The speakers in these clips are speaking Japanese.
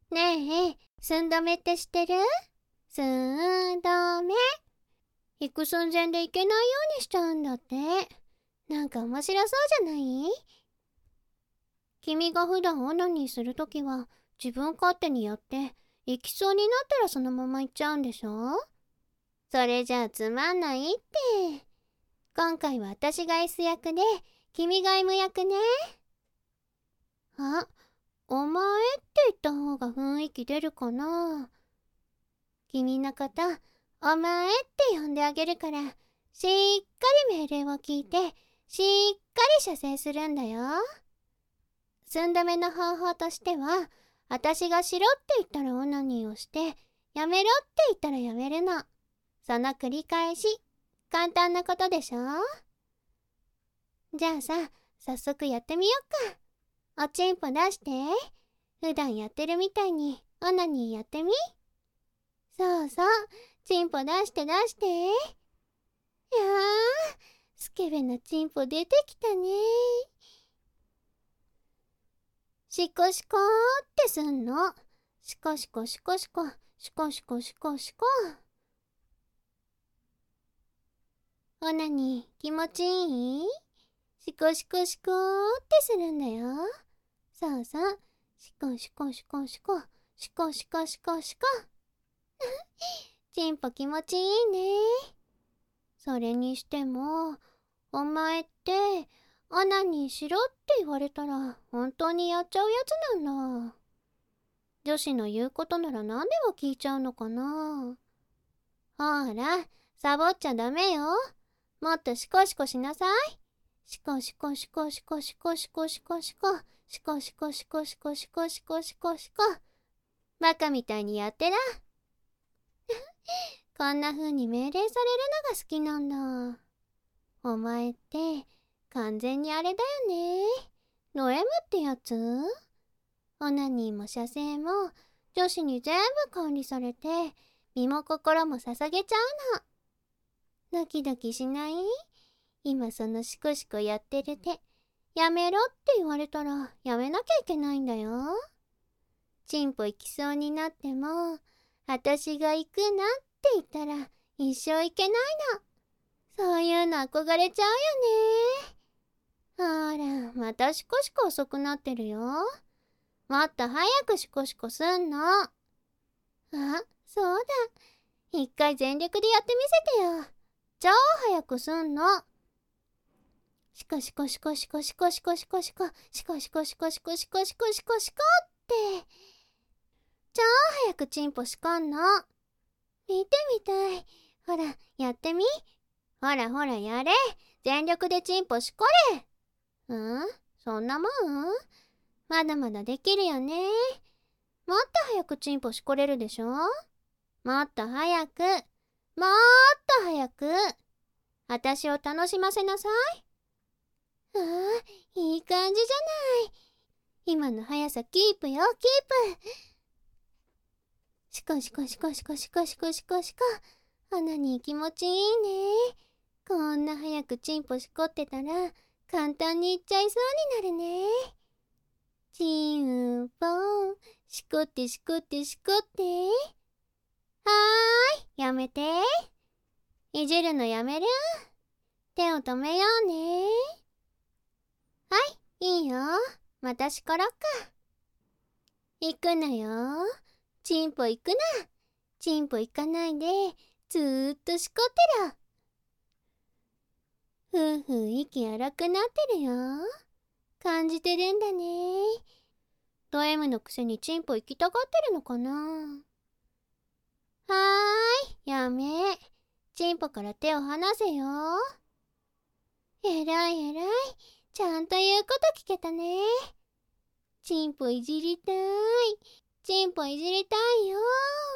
ねえ、寸止めって知ってる？寸止め。行く寸前で行けないようにしちゃうんだって。なんか面白そうじゃない？君が普段オナニーするときは自分勝手にやって行きそうになったらそのまま行っちゃうんでしょ？それじゃあつまんないって。今回は私が S 役で君が M 役ね。あ、お前って言った方が雰囲気出るかな。君のことお前って呼んであげるから、しっかり命令を聞いてしっかり射精するんだよ。寸止めの方法としては、私がしろって言ったらオナニーをして、やめろって言ったらやめるの。その繰り返し。簡単なことでしょ？じゃあさ、早速やってみよっか。おちんぽ出して。普段やってるみたいにオナニーやってみ。そうそう、チンポ出して出して。いやー、スケベなチンポ出てきたね。シコシコーってすんの。シコシコシコシコ、シコシコシコシコ。オナニー気持ちいい？シコシコシコーってするんだよ。そうそう、シコシコシコシコ、シコシコシコシコ。チンポ気持ちいいね。それにしても、お前って、オナニーしろって言われたら本当にやっちゃうやつなんだ。女子の言うことなら何でも聞いちゃうのかな。ほら、サボっちゃダメよ。もっとシコシコしなさい。シコシコシコシコシコシコシコシコシコシコシコシコシコシコシコシコ。バカみたいにやってら。こんな風に命令されるのが好きなんだ。お前って完全にあれだよね。ノエムってやつ？オナニーも射精も女子に全部管理されて身も心も捧げちゃうの。ドキドキしない？今そのシコシコやってる手やめろって言われたらやめなきゃいけないんだよ。チンポ行きそうになっても私が行くなって言ったら一生行けないの。そういうの憧れちゃうよね。ほら、またシコシコ遅くなってるよ。もっと早くシコシコすんの。あ、そうだ。一回全力でやってみせてよ。超早くすんの。シコシコシコシコシコシコシコシコシコシコシコシコシコシコシコシコって。超早くチンポしこんの。見てみたい。ほら、やってみ。ほらほらやれ。全力でチンポしこれ。そんなもん？まだまだできるよね。もっと早くチンポしこれるでしょ？もっと早く。もっと早く。私を楽しませなさい。いい感じじゃない。今の速さキープよ、キープ。シコシコシコシコシコシコシコシコ。鼻に気持ちいいね。こんな早くチンポしこってたら簡単にいっちゃいそうになるね。チンポしこってしこってしこって。はーい、やめて。いじるのやめる？手を止めようね。はい、いいよ。またしころっか。行くなよ。チンポ行くな。チンポ行かないで、ずーっとしこってろ。ふうふう息荒くなってるよ。感じてるんだね。ド M のくせにチンポ行きたがってるのかな。はーい、やめ。チンポから手を離せよ。えらいえらい。ちゃんと言うこと聞けたね。チンポいじりたい。チンポいじりたいよ。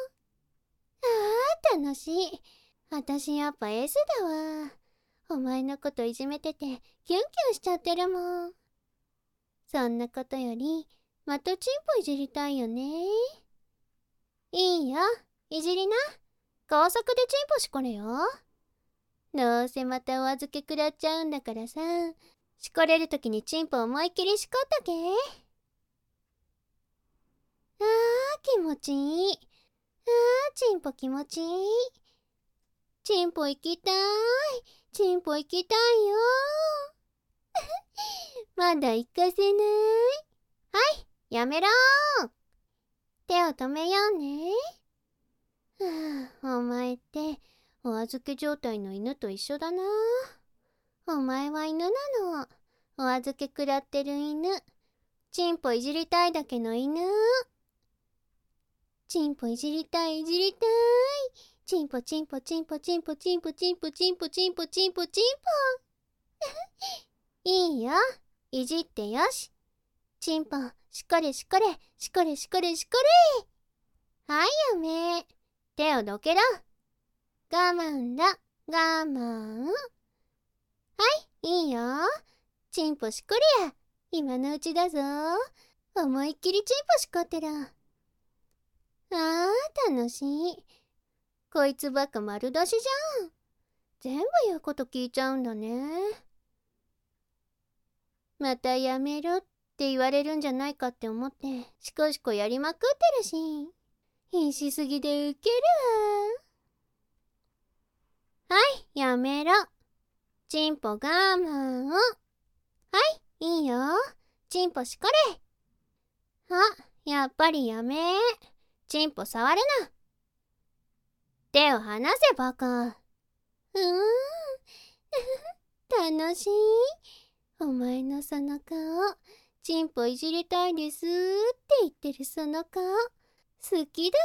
あー、楽しい。私やっぱ S だわ。お前のこといじめててキュンキュンしちゃってるもん。そんなことよりまたチンポいじりたいよね。いいよ、いじりな。高速でチンポしこれよ。どうせまたお預け食らっちゃうんだからさ、しこれるときにチンポ思いっきりしこっとけ。あー、気持ちいい。チンポ気持ちいい。チンポ行きたい。チンポ行きたいよ。まだ行かせない。はい、やめろー。手を止めようね。お前ってお預け状態の犬と一緒だな。お前は犬なの。お預け食らってる犬。チンポいじりたいだけの犬。チンポいじりたいいじりたい。チンポチンポチンポチンポチンポチンポチンポチンポチンポチンポ。いいよ、いじってよし。チンポしこれしこれしこれしこれしこれ。はい、やめ。手をどけろ。我慢だ、我慢。はい、いいよ。チンポしこりゃ。今のうちだぞ。思いっきりチンポしこってら。楽しい。こいつばっか丸出しじゃん。全部言うこと聞いちゃうんだね。またやめろって言われるんじゃないかって思ってシコシコやりまくってるし、必死すぎでウケるわ。はい、やめろ。チンポ我慢。はい、いいよ。チンポしこれ。やっぱりやめ。チンポ触るな。手を離せバカ。楽しい。お前のその顔、チンポいじりたいですって言ってるその顔、好きだ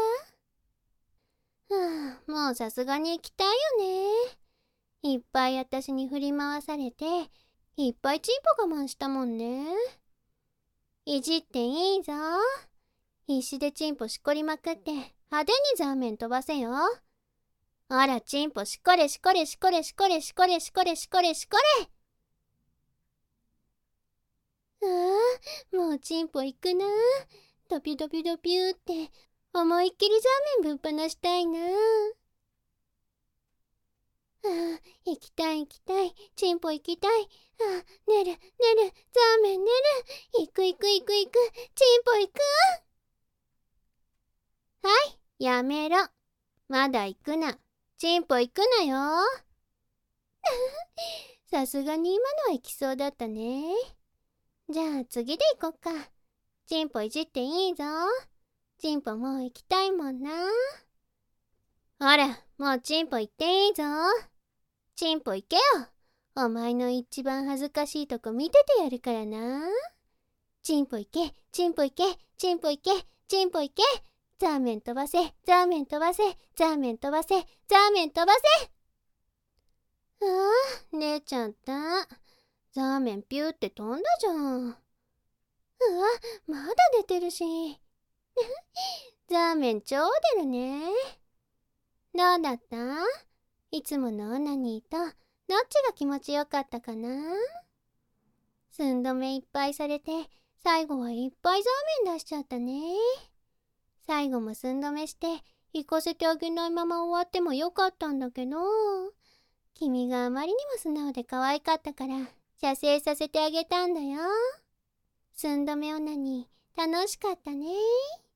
わ。もうさすがに行きたいよね。いっぱい私に振り回されて、いっぱいチンポ我慢したもんね。いじっていいぞ。必死でチンポしこりまくって派手にザーメン飛ばせよ。あら、チンポしこれしこれしこれしこれしこれしこれしこれしこれ。もうチンポ行くな。ドピドピドピューって思いっきりザーメンぶっ放したいな。行きたい行きたい。チンポ行きたい。寝る寝る。ザーメン寝る。行く行く行く行く。チンポ行く。はい、やめろ。まだ行くな。チンポ行くなよ。さすがに今のは行きそうだったね。じゃあ次で行こっか。チンポいじっていいぞ。チンポもう行きたいもんな。ほら、もうチンポ行っていいぞ。チンポ行けよ。お前の一番恥ずかしいとこ見ててやるからな。チンポ行け、チンポ行け、チンポ行け、チンポ行け。ザーメン飛ばせ、ザーメン飛ばせ、ザーメン飛ばせ、ザーメン飛ばせ。出ちゃった。ザーメンピューって飛んだじゃん。まだ出てるし。ザーメン超出るね。どうだった？いつものオナニーとどっちが気持ちよかったかな？寸止めいっぱいされて最後はいっぱいザーメン出しちゃったね。最後も寸止めして行かせてあげないまま終わってもよかったんだけど、君があまりにも素直で可愛かったから射精させてあげたんだよ。寸止めオナニー楽しかったね。